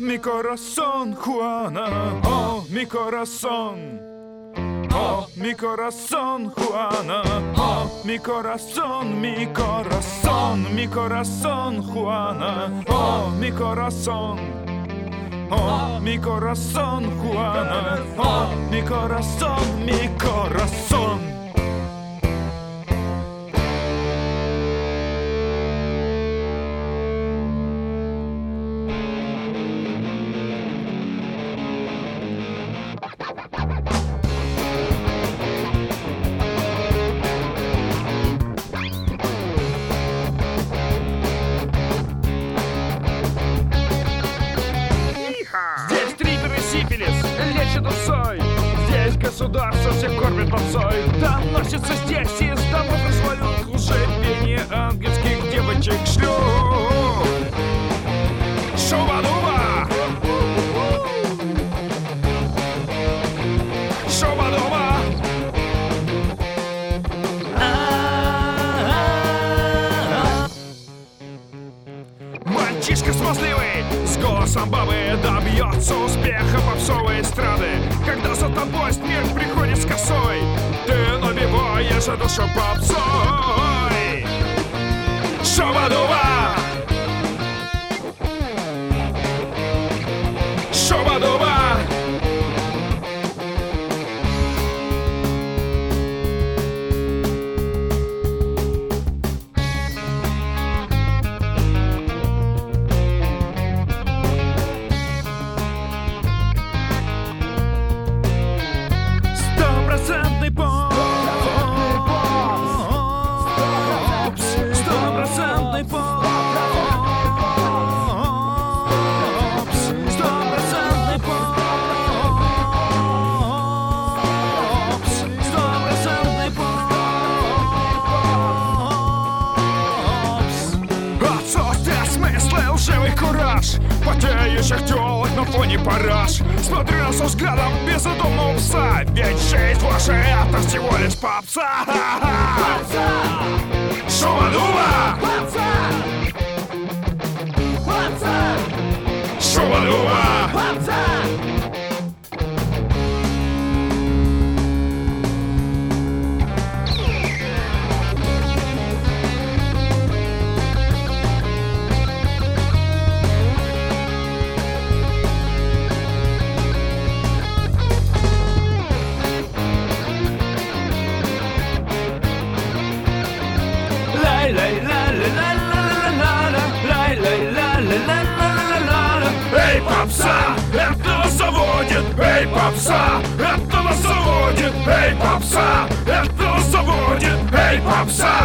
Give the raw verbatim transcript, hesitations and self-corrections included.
mi corazón, Juana, oh, mi corazón. Oh, mi corazón, Juana, oh, mi corazón, mi corazón, mi corazón, Juana, oh, mi corazón. Oh, mi corazón, Juana, oh, mi corazón, mi corazón. Здесь триперы сифилис лечат усой. Здесь государство всех кормит попсой. Там носится здесь из домов развалюх уже пение ангельских девочек шлюх. Шуба-дуба! Шуба-дуба! Мальчишка смазливый с голосом бабы добьется успеха попсовой эстрады. Когда за тобой смерть приходит с косой, ты набиваешь душу попсой. Шуба-дуба! Шуба-дуба! Стопроцентный попс, стопроцентный попс, стопроцентный попс, стопроцентный попс. Отсутствие смысла и лживый кураж потеющих телок на фоне параж. Смотрю со взглядом бездумного пса, ведь жизнь ваша это всего лишь попса. Шуба-дуба! Шуба-дуба! Эй, попса, это вас заводит! Эй, попса, это вас заводит! Эй, попса, это вас заводит! Эй, попса!